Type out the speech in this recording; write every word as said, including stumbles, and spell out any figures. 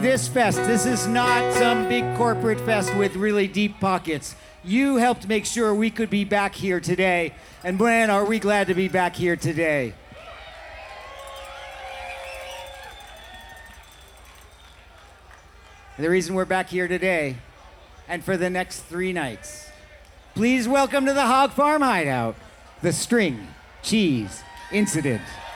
This fest, this is not some big corporate fest with really deep pockets. You helped make sure we could be back here today, and man, are we glad to be back here today. The reason we're back here today, and for the next three nights, please welcome to the Hog Farm Hideout, the String Cheese Incident.